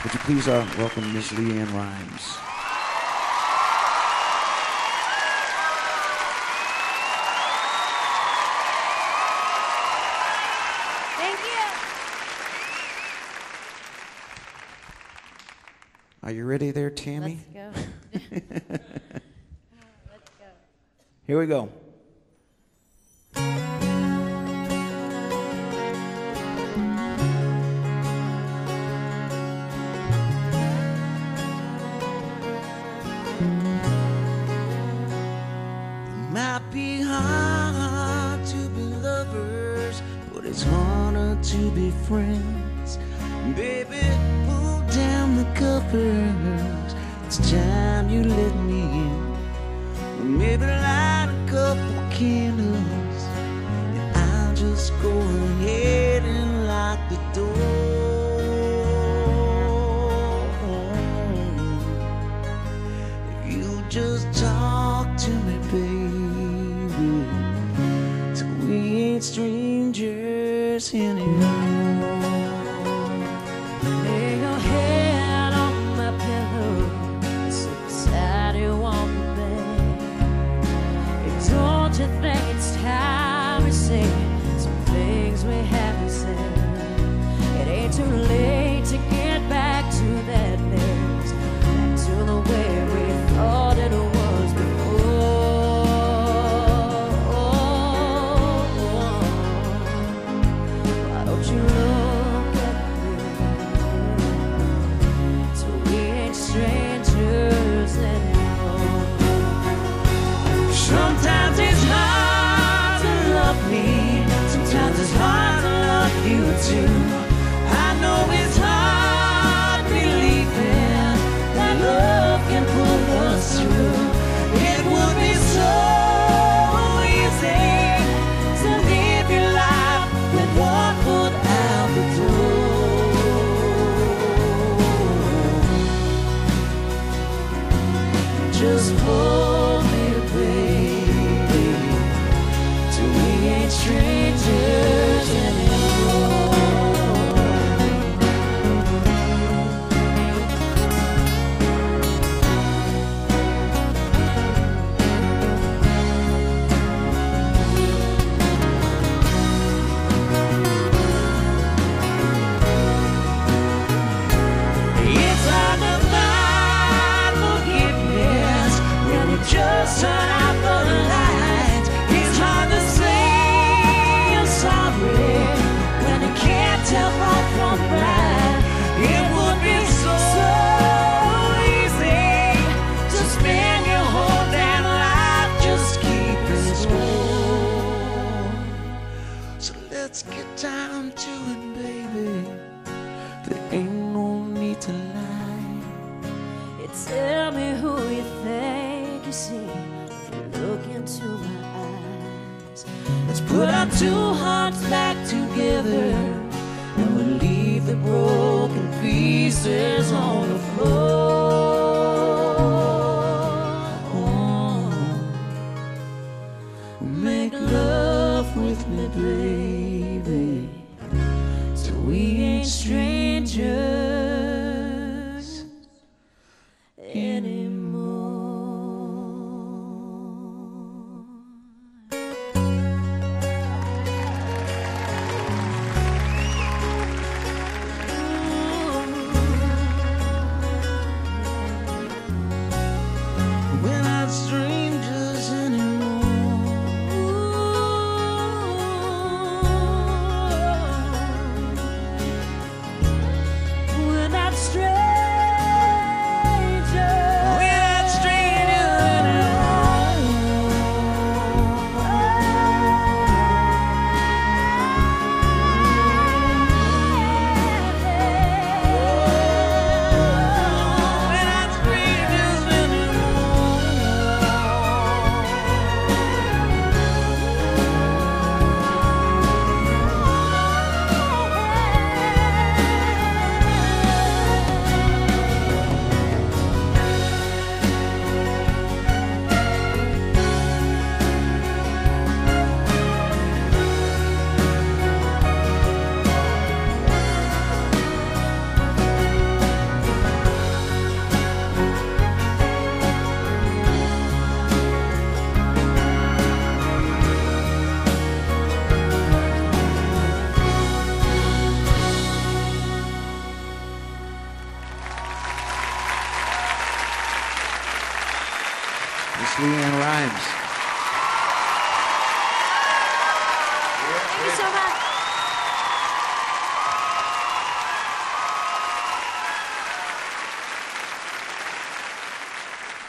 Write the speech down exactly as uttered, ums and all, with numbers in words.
Would you please uh, welcome Miss Leanne Rimes? Thank you. Are you ready there, Tammy? Let's go. Let's go. Here we go. Might be hard to be lovers, but it's harder to be friends. Baby, pull down the covers. It's time you let me in. Maybe light a couple candles, and I'll just go ahead and lock the door. If you just talk to me, baby, so we ain't strangers anymore. Lay your head on my pillow, sit beside you on the bed. Hey, don't you think it's time we say some things we haven't said? It ain't too late to get back to that place, back to the way we thought it was before. Why don't you look at me, so we ain't strangers anymore? Sometimes it's hard to love me, sometimes it's hard to love you too. I know it's hard believing that love can pull us through. It would be so easy to live your life with one foot out the door. Just hold me, baby, till we ain't strangers anymore. It's hard to find forgiveness when you just turn out the lights. It's hard to say you're sorry when you can't tell right from right. It would be so, so easy to spend your whole damn life just keeping score. So let's get down to it, baby. There ain't no need to lie. You tell me who you think you see if you look into my eyes. Let's put our two hearts back together, and we'll leave the broken pieces on the floor. Make love with me, baby, so we ain't strangers anymore. LeAnn Rimes. Thank you so much.